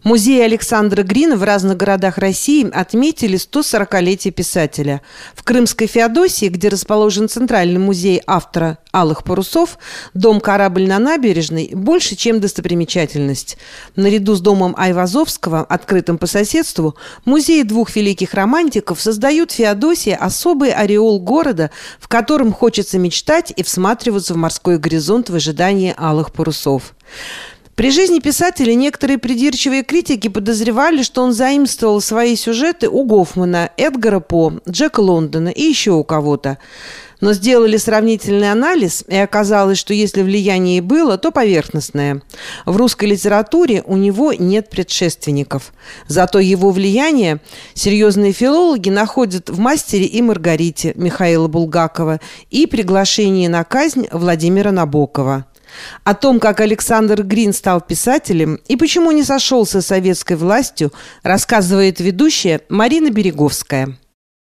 Музеи Александра Грина в разных городах России отметили 140-летие писателя. В Крымской Феодосии, где расположен Центральный музей автора «Алых парусов», дом-корабль на набережной больше, чем достопримечательность. Наряду с домом Айвазовского, открытым по соседству, музеи двух великих романтиков создают в Феодосии особый ореол города, в котором хочется мечтать и всматриваться в морской горизонт в ожидании алых парусов. При жизни писателя некоторые придирчивые критики подозревали, что он заимствовал свои сюжеты у Гофмана, Эдгара По, Джека Лондона и еще у кого-то. Но сделали сравнительный анализ, и оказалось, что если влияние и было, то поверхностное. В русской литературе у него нет предшественников. Зато его влияние серьезные филологи находят в «Мастере и Маргарите» Михаила Булгакова и «Приглашении на казнь» Владимира Набокова. О том, как Александр Грин стал писателем и почему не сошелся с советской властью, рассказывает ведущая Марина Береговская.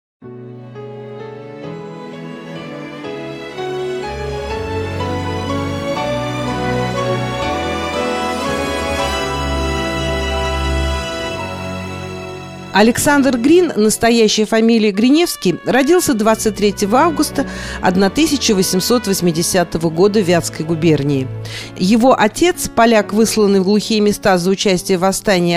Александр Грин, настоящая фамилия Гриневский, родился 23 августа 1880 года в Вятской губернии. Его отец, поляк, высланный в глухие места за участие в восстании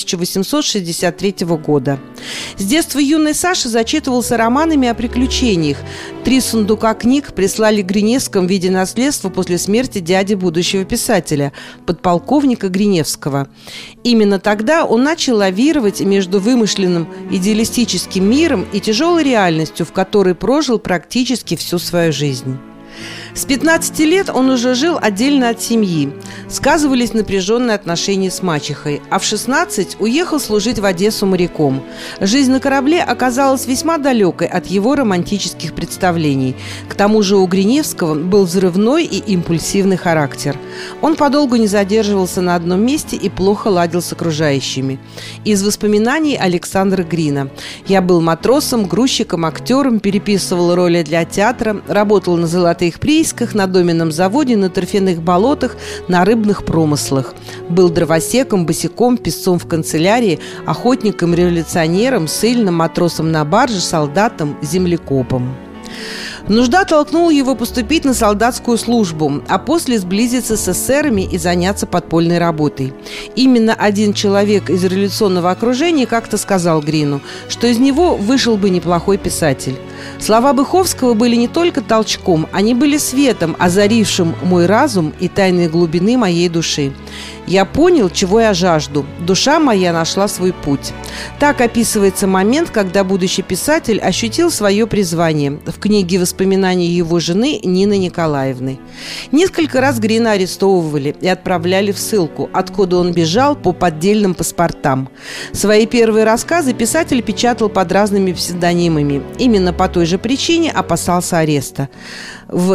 1863 года. С детства юный Саша зачитывался романами о приключениях. 3 сундука книг прислали Гриневскому в виде наследства после смерти дяди будущего писателя, подполковника Гриневского. Именно тогда он начал лавировать между вымышленным идеалистическим миром и тяжелой реальностью, в которой прожил практически всю свою жизнь. С 15 лет он уже жил отдельно от семьи. Сказывались напряженные отношения с мачехой, а в 16 уехал служить в Одессу моряком. Жизнь на корабле оказалась весьма далекой от его романтических представлений. К тому же у Гриневского был взрывной и импульсивный характер. Он подолгу не задерживался на одном месте и плохо ладил с окружающими. Из воспоминаний Александра Грина: «Я был матросом, грузчиком, актером, переписывал роли для театра, работал на золотых приисках, на доменном заводе, на торфяных болотах, на рыбных промыслах. Был дровосеком, босиком, писцом в канцелярии, охотником, революционером, ссыльным, матросом на барже, солдатом, землекопом». Нужда толкнула его поступить на солдатскую службу, а после сблизиться с эсерами и заняться подпольной работой. Именно один человек из революционного окружения как-то сказал Грину, что из него вышел бы неплохой писатель. Слова Быховского были не только толчком, они были светом, озарившим мой разум и тайные глубины моей души. «Я понял, чего я жажду. Душа моя нашла свой путь». Так описывается момент, когда будущий писатель ощутил свое призвание в книге воспоминаний его жены Нины Николаевны. Несколько раз Грина арестовывали и отправляли в ссылку, откуда он бежал по поддельным паспортам. Свои первые рассказы писатель печатал под разными псевдонимами. Именно по той же причине опасался ареста. В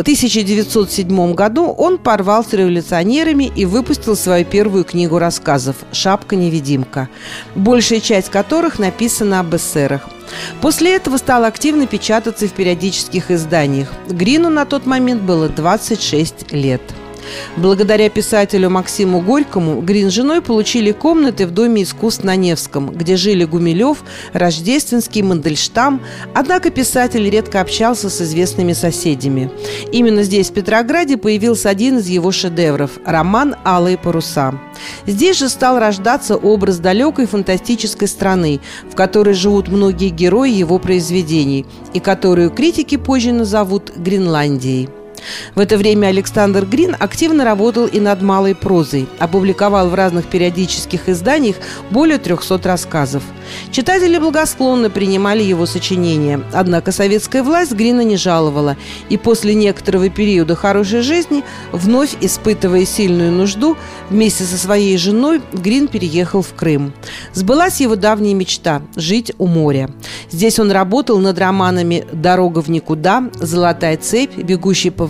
1907 году он порвал с революционерами и выпустил свою первую книгу рассказов «Шапка-невидимка», большая часть которых написана об эсерах. После этого стал активно печататься в периодических изданиях. Грину на тот момент было 26 лет. Благодаря писателю Максиму Горькому Грин с женой получили комнаты в Доме искусств на Невском, где жили Гумилев, Рождественский, Мандельштам. Однако писатель редко общался с известными соседями. Именно здесь, в Петрограде, появился один из его шедевров – роман «Алые паруса». Здесь же стал рождаться образ далекой фантастической страны, в которой живут многие герои его произведений, и которую критики позже назовут Гренландией. В это время Александр Грин активно работал и над малой прозой, опубликовал в разных периодических изданиях более 300 рассказов. Читатели благосклонно принимали его сочинения, однако советская власть Грина не жаловала, и после некоторого периода хорошей жизни, вновь испытывая сильную нужду, вместе со своей женой Грин переехал в Крым. Сбылась его давняя мечта – жить у моря. Здесь он работал над романами «Дорога в никуда», «Золотая цепь», «Бегущий по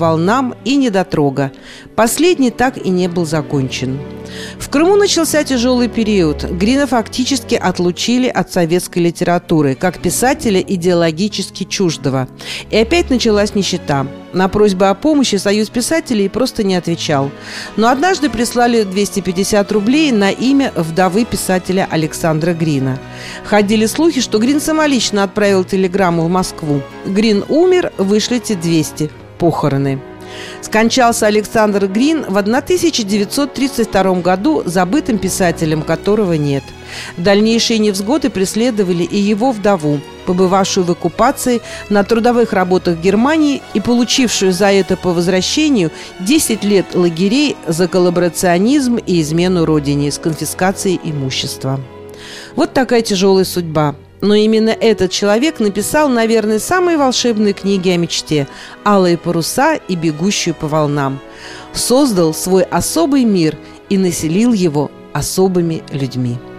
волнам» и «Недотрога». Последний так и не был закончен. В Крыму начался тяжелый период. Грина фактически отлучили от советской литературы, как писателя идеологически чуждого. И опять началась нищета. На просьбы о помощи Союз писателей просто не отвечал. Но однажды прислали 250 рублей на имя вдовы писателя Александра Грина. Ходили слухи, что Грин самолично отправил телеграмму в Москву. Грин умер, вышлите 200. Похороны. Скончался Александр Грин в 1932 году, забытым писателем которого нет. Дальнейшие невзгоды преследовали и его вдову, побывавшую в оккупации, на трудовых работах в Германии и получившую за это по возвращению 10 лет лагерей за коллаборационизм и измену родине с конфискацией имущества. Вот такая тяжелая судьба. Но именно этот человек написал, наверное, самые волшебные книги о мечте «Алые паруса» и «Бегущую по волнам». Создал свой особый мир и населил его особыми людьми.